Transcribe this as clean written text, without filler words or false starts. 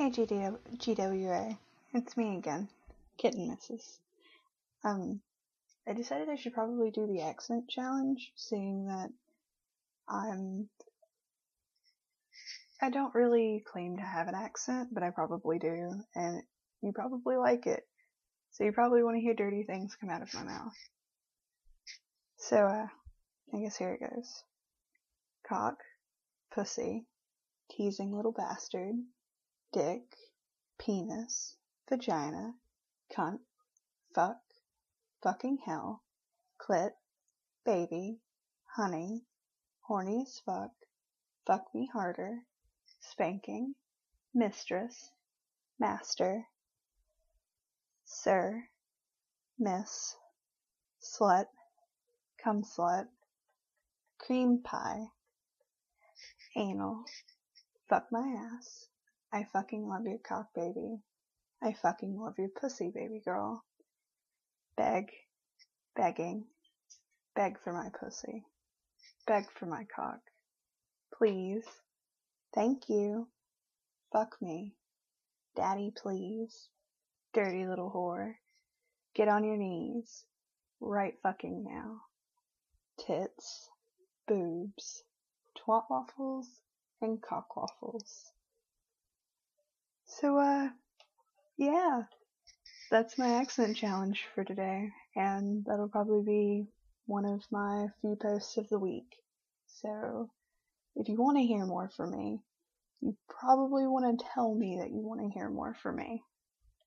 Hey GWA, it's me again, Kitten Misses. I decided I should probably do the accent challenge, seeing that I don't really claim to have an accent, but I probably do, and you probably like it, so you probably want to hear dirty things come out of my mouth. So, I guess here it goes. Cock, pussy, teasing little bastard, dick, penis, vagina, cunt, fuck, fucking hell, clit, baby, honey, horny as fuck me harder, spanking, mistress, master, sir, miss, slut, cum slut, cream pie, anal, fuck my ass, I fucking love your cock, baby, I fucking love your pussy, baby girl, beg, begging, beg for my pussy, beg for my cock, please, thank you, fuck me, daddy please, dirty little whore, get on your knees, right fucking now, tits, boobs, twat waffles, and cock waffles. So, yeah, that's my accent challenge for today, and that'll probably be one of my few posts of the week. So, if you want to hear more from me, you probably want to tell me that you want to hear more from me.